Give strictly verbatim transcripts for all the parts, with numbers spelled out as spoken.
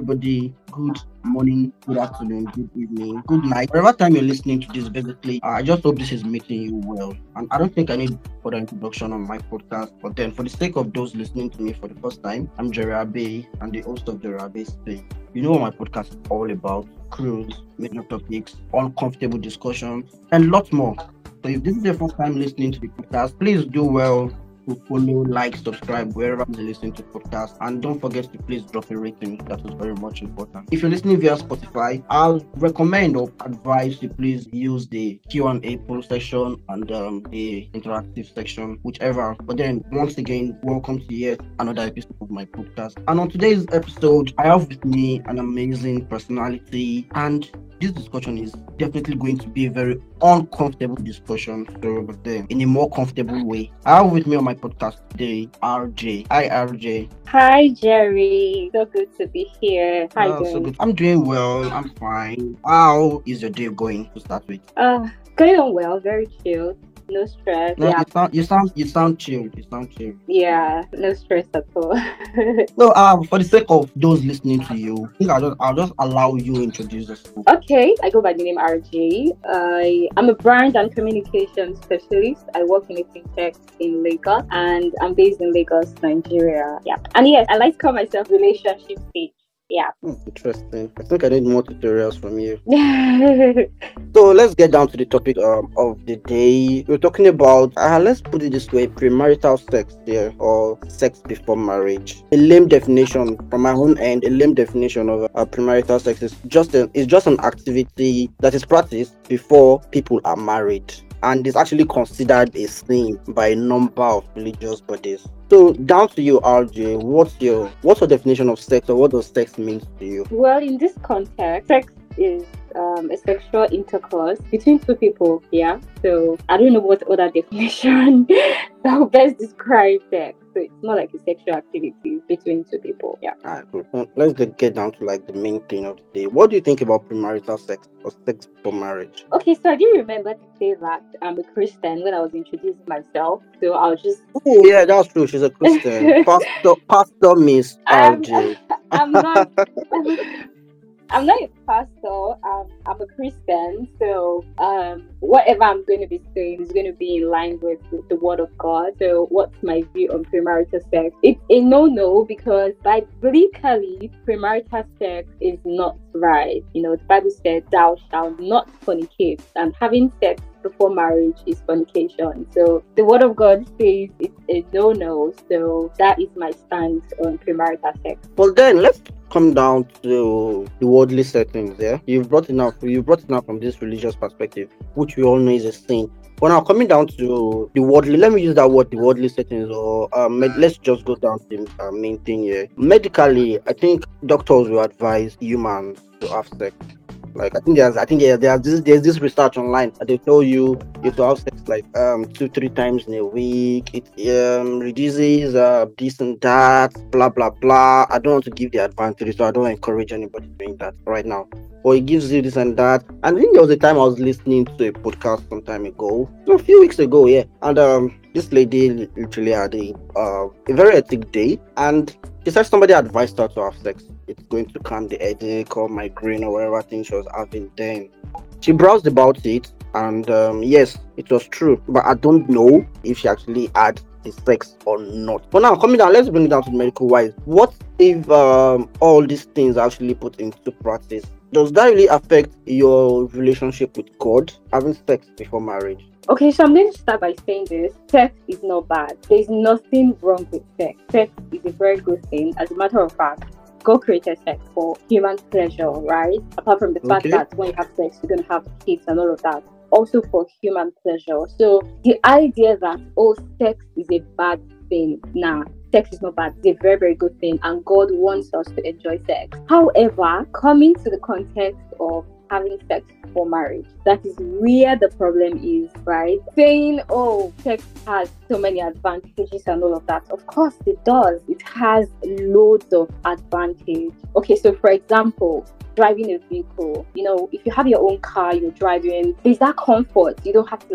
everybody. Good morning, good afternoon, good evening, good night. Whatever time you're listening to this, basically, uh, I just hope this is meeting you well. And I don't think I need further introduction on my podcast. But then, for the sake of those listening to me for the first time, I'm Jerry Abe, and the host of Jerry Abe Space. You know what my podcast is all about: cruise, major topics, uncomfortable discussions, and lots more. So if this is your first time listening to the podcast, please do well to follow, like, subscribe wherever you listen to podcasts, and don't forget to please drop a rating. That is very much important. If you're listening via Spotify, I'll recommend or advise you please use the Q and A poll section and um, the interactive section, whichever. But then once again, welcome to yet another episode of my podcast. And on today's episode, I have with me an amazing personality, and this discussion is definitely going to be a very uncomfortable discussion, so but then in a more comfortable way. I have with me on my podcast today R J. Hi R J. Hi Jerry, so good to be here. How Uh, you so doing? good. I'm doing well. I'm fine. How is your day going to start with? Uh, going on well, very chill, no stress. No, Yeah, you sound you sound you sound chill. You sound chill. yeah, no stress at all. So um, for the sake of those listening to you, I think I'll just I'll just allow you introduce yourself. Okay, I go by the name R J. I am a brand and communication specialist. I work in a fintech in Lagos, and I'm based in Lagos, Nigeria. Yeah, and yes, I like to call myself relationship stage. Yeah. Hmm, interesting. I think I need more tutorials from you. Okay. So let's get down to the topic um, of the day. We're talking about, uh, let's put it this way, premarital sex here, or sex before marriage. A lame definition from my own end, a lame definition of uh, premarital sex is just a, is just an activity that is practiced before people are married, and is actually considered a sin by a number of religious bodies. So down to you, R J. What's your what's your definition of sex, or what does sex mean to you? Well, in this context, sex is um, a sexual intercourse between two people. Yeah. So I don't know what other definition that will best describe sex. So it's not like a sexual activity between two people. Yeah. Alright, cool. Now, let's get get down to like the main thing of the day. What do you think about premarital sex or sex before marriage? Okay, so I do remember to say that I'm a Christian when I was introducing myself. So I'll just Oh yeah, that's true. She's a Christian. Pastor Pastor Miss I'm, R J. I'm not. I'm not a pastor. Um, I'm a Christian, so um, whatever I'm going to be saying is going to be in line with the, the Word of God. So, what's my view on premarital sex? It's a no-no because biblically, premarital sex is not right. You know, the Bible says, "Thou shalt not fornicate," and having sex before marriage is fornication. So the Word of God says it's a no-no. So that is my stance on premarital sex. Well then, let's come down to the worldly settings. Yeah, you've brought it up. You brought it up from this religious perspective, which we all know is a sin. But now coming down to the worldly, let me use that word, the worldly settings, or um, med- let's just go down to the uh, main thing here. Medically, I think doctors will advise humans to have sex. Like I think there's, I think yeah, there's this, there's this research online that they tell you you have to have sex like um two, three times in a week. It um reduces uh this and that, blah blah blah. I don't want to give the advantage, so I don't encourage anybody doing that right now. Or it gives you this and that. And I think there was a time I was listening to a podcast some time ago, no, a few weeks ago, yeah. And um this lady li- literally had a uh, a very hectic day, and she said somebody advised her to have sex. It's going to calm the headache or migraine or whatever thing she was having then. She browsed about it, and um, yes, it was true. But I don't know if she actually had the sex or not. But now, coming down, let's bring it down to medical wise. What if um, all these things are actually put into practice? Does that really affect your relationship with God, having sex before marriage? Okay, so I'm going to start by saying this. Sex is not bad. There's nothing wrong with sex. Sex is a very good thing. As a matter of fact, God created sex for human pleasure, right? Apart from the fact Okay. that when you have sex, you're going to have kids and all of that. Also for human pleasure. So the idea that, oh, sex is a bad thing, nah. Sex is not bad. It's a very, very good thing. And God wants us to enjoy sex. However, coming to the context of having sex before marriage, that is where the problem is, right? Saying, oh, sex has so many advantages and all of that. Of course it does. It has loads of advantage. Okay, so for example, driving a vehicle, you know, if you have your own car, you're driving, there's that comfort. You don't have to like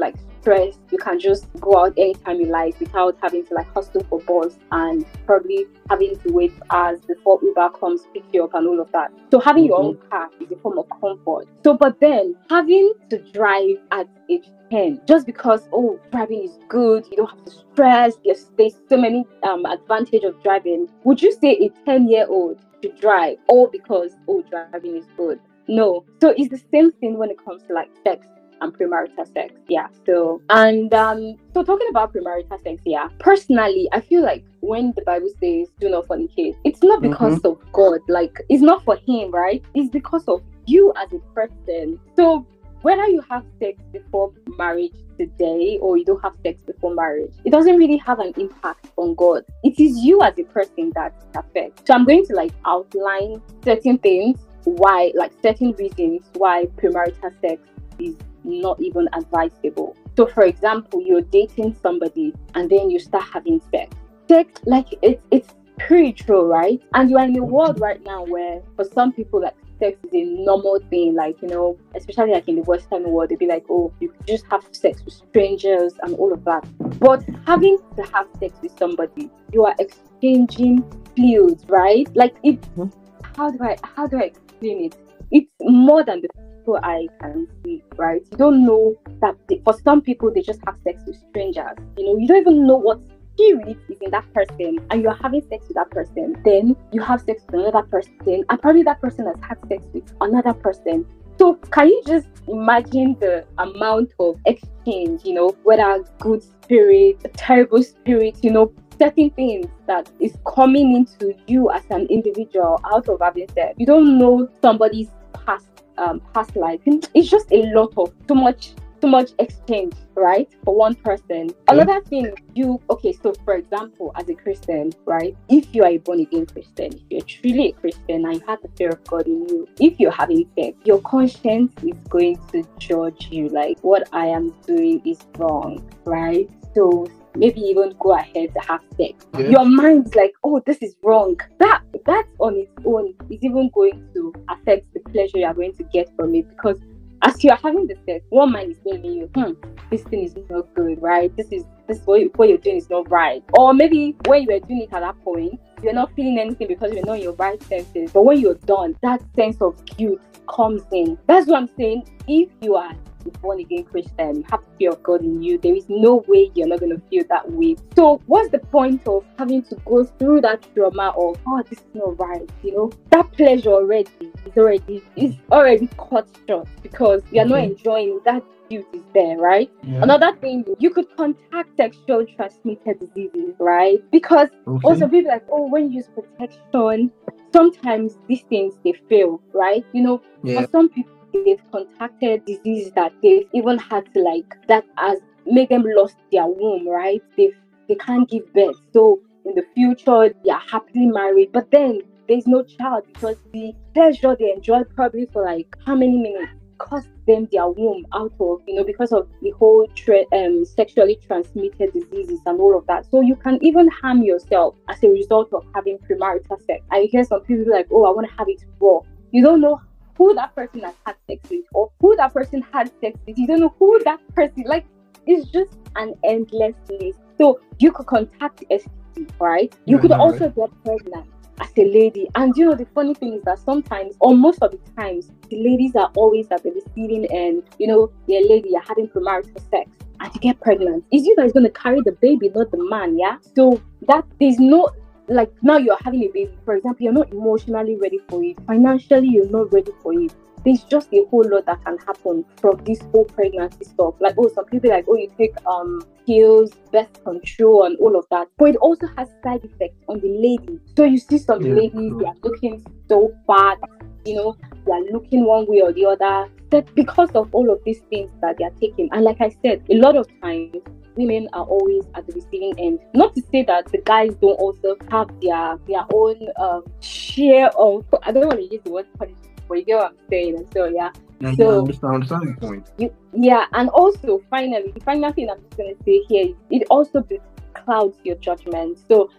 stressed, you can just go out anytime you like without having to like hustle for bus and probably having to wait hours before Uber comes pick you up and all of that. So having your own car is a form of comfort. So but then having to drive at age ten just because oh driving is good, you don't have to stress, there's, there's so many um advantage of driving. Would you say a ten year old should drive all because oh driving is good? No. So it's the same thing when it comes to like sex and premarital sex. Yeah. So and um so talking about premarital sex, yeah, personally I feel like when the Bible says do not fornicate, it's not because mm-hmm. of God, like it's not for him, right? It's because of you as a person. So whether you have sex before marriage today or you don't have sex before marriage, it doesn't really have an impact on God. It is you as a person that affects. So I'm going to like outline certain things why, like certain reasons why premarital sex is not even advisable. So for example, you're dating somebody and then you start having sex. Sex, like it's it's spiritual, right? And you are in a world right now where for some people like sex is a normal thing, like, you know, especially like in the Western world, they'd be like, oh, you could just have sex with strangers and all of that. But having to have sex with somebody, you are exchanging fluids, right? Like it, mm-hmm. how do I how do I explain it? It's more than the people I can see, right? You don't know that they, for some people they just have sex with strangers. You know, you don't even know what spirit is in that person, and you're having sex with that person. Then you have sex with another person, and probably that person has had sex with another person. So can you just imagine the amount of exchange, you know, whether good spirit, a terrible spirit, you know, certain things that is coming into you as an individual out of having sex. You don't know somebody's past um past life. It's just a lot of too much too much exchange, right, for one person. Okay. Another thing, you okay so for example, as a Christian, right, if you are a born again Christian, if you're truly a Christian and you have the fear of God in you, if you're having sex, your conscience is going to judge you like what I am doing is wrong, right? So maybe even go ahead to have sex. Yeah. Your mind's like, oh, this is wrong. That that on its own is even going to affect the pleasure you are going to get from it, because as you are having the sex, one mind is telling you, hmm, this thing is not good, right? This is this what, you, what you're doing is not right. Or maybe when you were doing it at that point, you're not feeling anything because you're not in your right senses. But when you're done, that sense of guilt comes in. That's what I'm saying. If you are a born again Christian, you have the fear of God in you, there is no way you're not going to feel that way. So what's the point of having to go through that trauma of, oh, this is not right? You know, that pleasure already is already is already cut short because you're okay. not enjoying that. Guilt is there, right? Yeah. Another thing, you could contact sexual transmitted diseases, right? Because okay. also people like, oh, when you use protection, sometimes these things they fail, right? You know, yeah. for some people they've contacted diseases that they've even had to like that has made them lost their womb, right? They they can't give birth, so in the future they are happily married, but then there's no child because the pleasure they enjoyed probably for like how many minutes cost them their womb out of, you know, because of the whole tra- um sexually transmitted diseases and all of that. So you can even harm yourself as a result of having premarital sex. I hear some people like, oh, I want to have it raw. You don't know who that person has had sex with or who that person had sex with. You don't know who that person, like, it's just an endless list. So you could contact S T D, right? You yeah, could no, also right. get pregnant as a lady. And you know, the funny thing is that sometimes, or most of the times, the ladies are always at the receiving end. You know, you're a lady, you're having premarital sex, and you get pregnant. It's you that is going to carry the baby, not the man, yeah? So that there's no, like, now you're having a baby, for example, you're not emotionally ready for it. Financially, you're not ready for it. There's just a whole lot that can happen from this whole pregnancy stuff. Like, oh, some people like, oh, you take um pills, birth control, and all of that. But it also has side effects on the lady. So you see some yeah. ladies, they are looking so fat, you know, they are looking one way or the other. That because of all of these things that they are taking. And like I said, a lot of times, women are always at the receiving end. Not to say that the guys don't also have their their own um, share of, I don't want to use the word punishment, but you get what I'm saying. And so yeah. Yeah, so, you understand the point. You, yeah, and also finally, the final thing I'm just gonna say here is it also clouds your judgment. So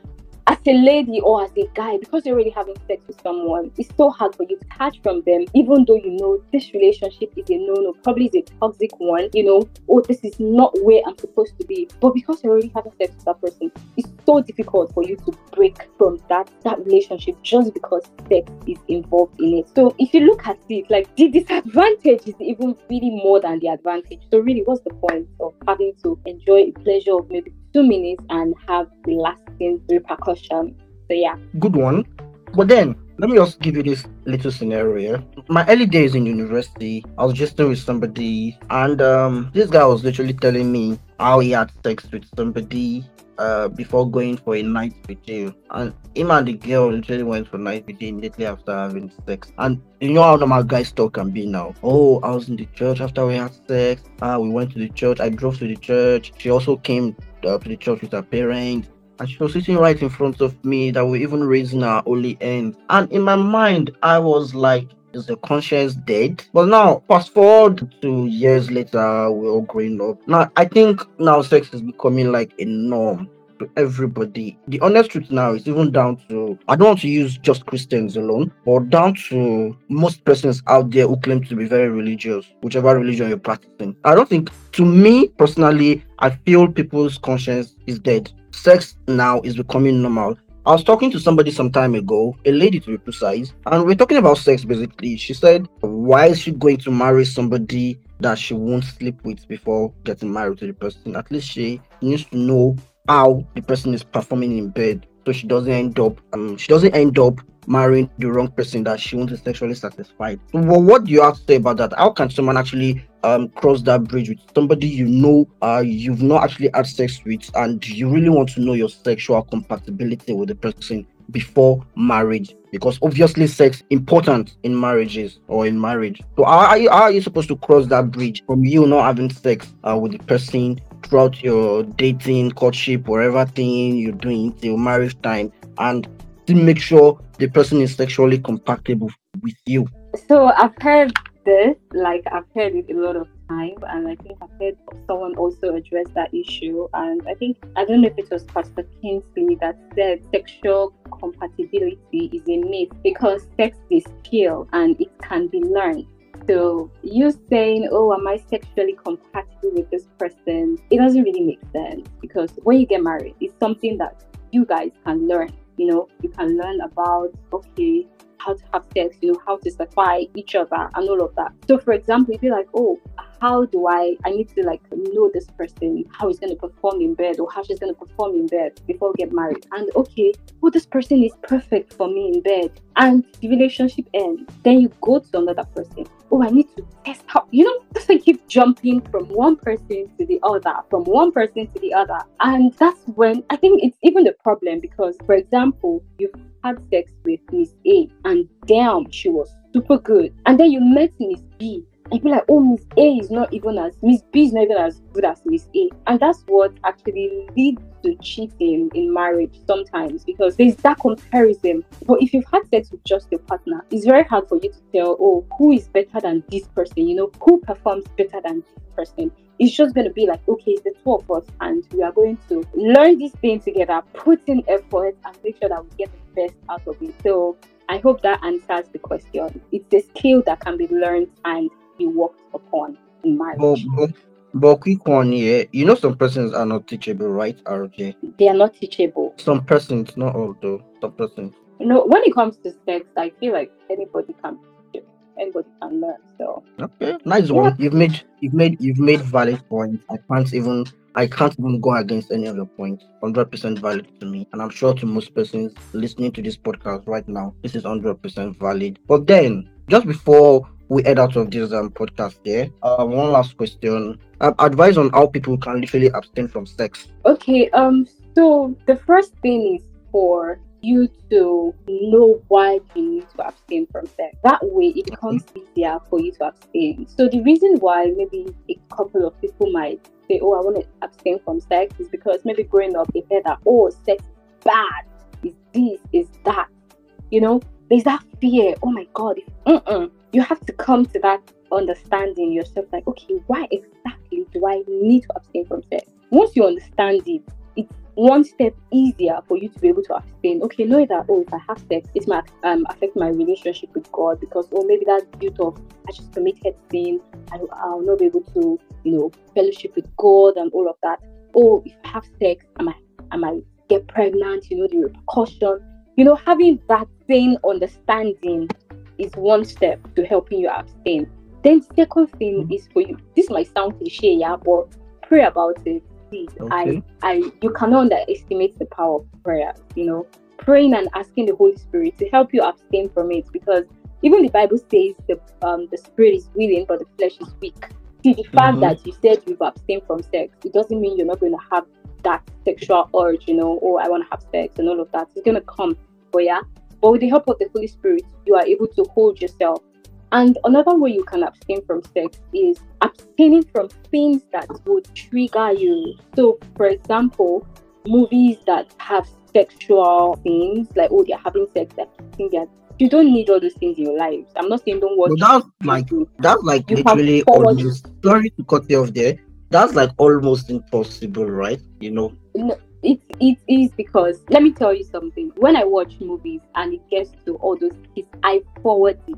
as a lady or as a guy, because you're already having sex with someone, it's so hard for you to detach from them, even though you know this relationship is a no-no, probably is a toxic one, you know, oh, this is not where I'm supposed to be. But because you're already having sex with that person, it's so difficult for you to break from that, that relationship just because sex is involved in it. So if you look at it, like the disadvantage is even really more than the advantage. So really, what's the point of having to enjoy a pleasure of maybe two minutes and have lasting repercussions? So yeah. Good one. But then, let me just give you this little scenario. My early days in university, I was just with somebody, and um, this guy was literally telling me how he had sex with somebody uh, before going for a night vigil. And him and the girl literally went for night vigil immediately after having sex. And you know how normal guys talk can be now. Oh, I was in the church after we had sex. Ah, we went to the church. I drove to the church. She also came uh, to the church with her parents. And she was sitting right in front of me that we're even raising our holy hands. And in my mind, I was like, is the conscience dead? But now, fast forward to years later, we're all growing up. Now, I think now sex is becoming like a norm to everybody. The honest truth now is even down to, I don't want to use just Christians alone, but down to most persons out there who claim to be very religious, whichever religion you're practicing. I don't think, to me personally, I feel people's conscience is dead. Sex now is becoming normal. I was talking to somebody some time ago, a lady to be precise, and we're talking about sex basically. She said, why is she going to marry somebody that she won't sleep with before getting married to the person? At least she needs to know how the person is performing in bed, so she doesn't end up um she doesn't end up marrying the wrong person that she won't be sexually satisfied. So, well, what do you have to say about that? How can someone actually um cross that bridge with somebody you know uh you've not actually had sex with, and you really want to know your sexual compatibility with the person before marriage? Because obviously sex important in marriages or in marriage. So how are you, how are you supposed to cross that bridge from you not having sex uh, with the person throughout your dating, courtship, whatever thing you're doing till marriage time, and to make sure the person is sexually compatible with you? So I've heard this, like I've heard it a lot of time, and I think I've heard someone also address that issue. And I think, I don't know if it was Pastor Kingsley that said sexual compatibility is a myth because sex is skill and it can be learned. So you saying, oh, am I sexually compatible with this person? It doesn't really make sense, because when you get married, it's something that you guys can learn. You know, you can learn about, okay, how to have sex, you know, how to satisfy each other and all of that. So for example, you'd be like, oh, how do I, I need to like know this person, how he's going to perform in bed or how she's going to perform in bed before we get married. And okay, oh, this person is perfect for me in bed. And the relationship ends. Then you go to another person. Oh, I need to test out. You know, just like keep jumping from one person to the other, from one person to the other. And that's when I think it's even the problem, because, for example, you've had sex with Miss A and damn, she was super good. And then you met Miss B. And you'd be like, oh, Miss A is not even as, Miss B is not even as good as Miss A. And that's what actually leads to cheating in marriage sometimes, because there's that comparison. But if you've had sex with just your partner, it's very hard for you to tell, oh, who is better than this person, you know, who performs better than this person. It's just going to be like, okay, it's the two of us and we are going to learn this thing together, put in effort and make sure that we get the best out of it. So I hope that answers the question. It's a skill that can be learned and be worked upon in marriage. But, but, but quick one here, you know some persons are not teachable, right, R J? They are not teachable. Some persons, not all though, some persons. You know, when it comes to sex, I feel like anybody can teach it. Anybody can learn. So okay, nice yeah. one. You've made you've made you've made valid points. I can't even I can't even go against any of your points. one hundred percent valid to me, and I'm sure to most persons listening to this podcast right now, this is one hundred percent valid. But then, just before we head out of this um, podcast here, uh, one last question. Uh, advice on how people can literally abstain from sex. Okay, um, so the first thing is for you to know why you need to abstain from sex. That way it becomes easier for you to abstain. So the reason why maybe a couple of people might say, oh, I want to abstain from sex is because maybe growing up they heard that, oh, sex is bad, is this, is that. You know, there's that fear. Oh my God, if, mm-mm. You have to come to that understanding yourself, like, okay, why exactly do I need to abstain from sex? Once you understand it, it's one step easier for you to be able to abstain. Okay, know that, oh, if I have sex, it might um, affect my relationship with God, because, oh, maybe that's due to I just committed sin, and I'll not be able to, you know, fellowship with God and all of that. Oh, if I have sex, I might, I might get pregnant, you know, the repercussion. You know, having that same understanding is one step to helping you abstain. Then second thing Mm. is for you. This might sound cliche, yeah, but pray about it. Please, Okay. I, I, you cannot underestimate the power of prayer. You know, praying and asking the Holy Spirit to help you abstain from it, because even the Bible says the um the spirit is willing, but the flesh is weak. See, the fact Mm-hmm. that you said you've abstained from sex, it doesn't mean you're not going to have that sexual urge. You know, oh, I want to have sex and all of that. It's gonna come, but yeah. But with the help of the Holy Spirit, you are able to hold yourself. And another way you can abstain from sex is abstaining from things that would trigger you. So, for example, movies that have sexual things, like, oh, they're having sex, they're kissing, they're, you don't need all those things in your lives. I'm not saying don't But watch that's like something. that's like You can literally forward. almost, sorry to cut you off there. That's like almost impossible, right? You know. No, it, it is because, let me tell you something. When I watch movies and it gets to all those kiss, I forward it.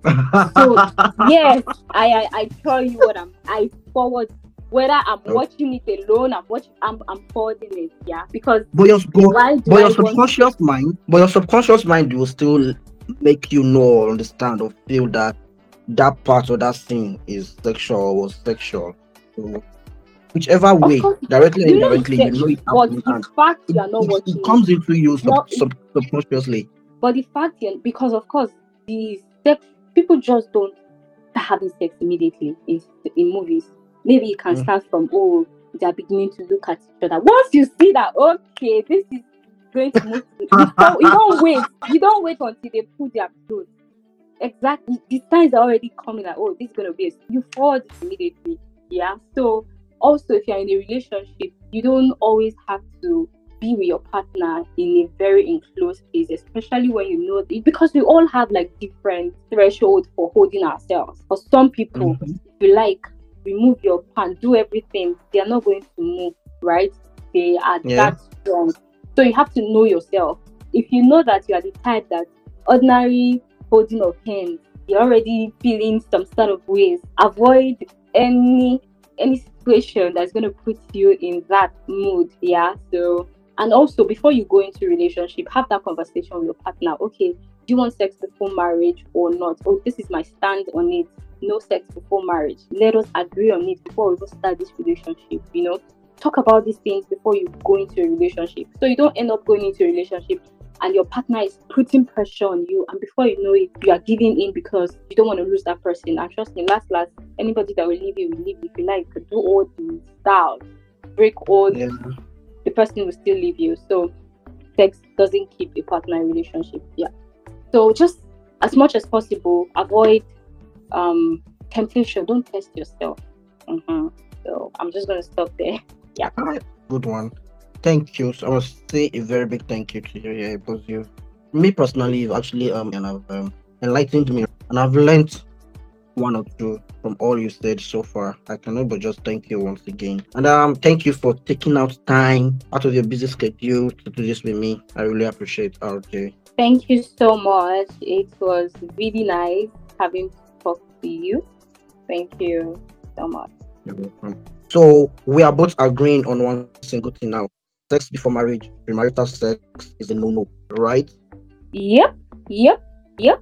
So yes, I, I I tell you what I'm I forward, whether I'm Okay. watching it alone, I'm watching I'm I'm forwarding it, yeah. Because But your but, why do but I your want subconscious mind, but your subconscious mind will still make you know or understand or feel that that part of that thing is sexual or was sexual. So whichever of way, course directly or you know it's indirectly, you know sexual, it but happened, the and fact it, you are not it, it watching it, comes into you sub, no, sub, subconsciously. but the fact you because of course the sex people just don't start having sex immediately in, in movies. Maybe you can Mm. start from, oh, they're beginning to look at each other. Once you see that, okay, this is going to move to, before you don't wait. You don't wait until they put their clothes. Exactly. The signs are already coming like, oh, this is gonna be a, you forward it immediately. Yeah. So also if you're in a relationship, you don't always have to be with your partner in a very enclosed space, especially when you know, because we all have like different thresholds for holding ourselves. For some people, Mhm. if you like, remove your pants, do everything, they are not going to move, right? They are Yeah. that strong. So you have to know yourself. If you know that you are the type that ordinary holding of hands, you're already feeling some sort of ways, avoid any any situation that's going to put you in that mood. Yeah. So, and also before you go into relationship, have that conversation with your partner. Okay, do you want sex before marriage or not? Oh, this is my stand on it. No sex before marriage. Let us agree on it before we go start this relationship. You know, talk about these things before you go into a relationship, so you don't end up going into a relationship and your partner is putting pressure on you, and before you know it, you are giving in because you don't want to lose that person. And trust me, last last, anybody that will leave you will leave you. If you like, do all the styles, break all, Yeah. the person will still leave you. So sex doesn't keep a partner relationship. Yeah. So just as much as possible, avoid um temptation. Don't test yourself. Mm-hmm. So I'm just gonna stop there. Yeah. All right. Good one. Thank you. So I must say a very big thank you to you. Yeah, because you, me personally, you've actually um and have um, enlightened me, and I've learned one or two from all you said so far. I cannot but just thank you once again. And um thank you for taking out time out of your busy schedule to do this with me. I really appreciate R J. Thank you so much. It was really nice having talked to you. Thank you so much. You're welcome. So we are both agreeing on one single thing now. Sex before marriage, premarital sex is a no-no, right? Yep, yep, yep.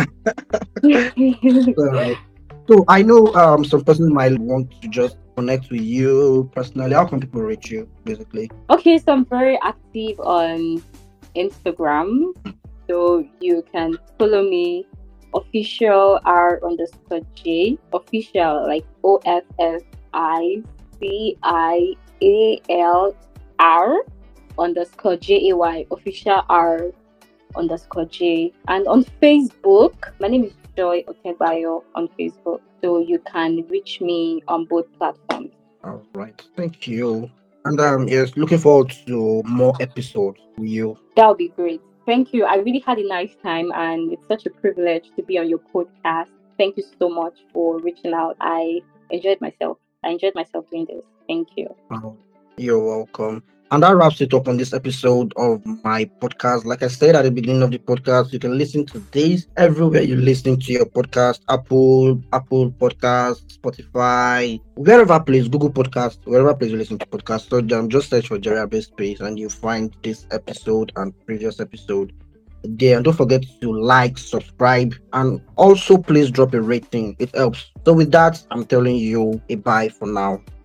Alright. So I know um some person might want to just connect with you personally. How can people reach you basically? Okay, so I'm very active on Instagram. So you can follow me, official R underscore J, official like O F F I C I A L R underscore J A Y, official R underscore J. And on Facebook, my name is Joy Otebayo on Facebook. So you can reach me on both platforms. All right. Thank you. And um yes, looking forward to more episodes with you. That would be great. Thank you. I really had a nice time and it's such a privilege to be on your podcast. Thank you so much for reaching out. I enjoyed myself. I enjoyed myself doing this. Thank you. Um, you're welcome. And that wraps it up on this episode of my podcast. Like I said at the beginning of the podcast, you can listen to this everywhere you're listening to your podcast: Apple, Apple Podcast, Spotify, wherever place, Google Podcast, wherever place you listen to podcasts. So um, just search for Jerry Abe Space and you find this episode and previous episode there. And don't forget to like, subscribe, and also please drop a rating. It helps. So with that, I'm telling you a bye for now.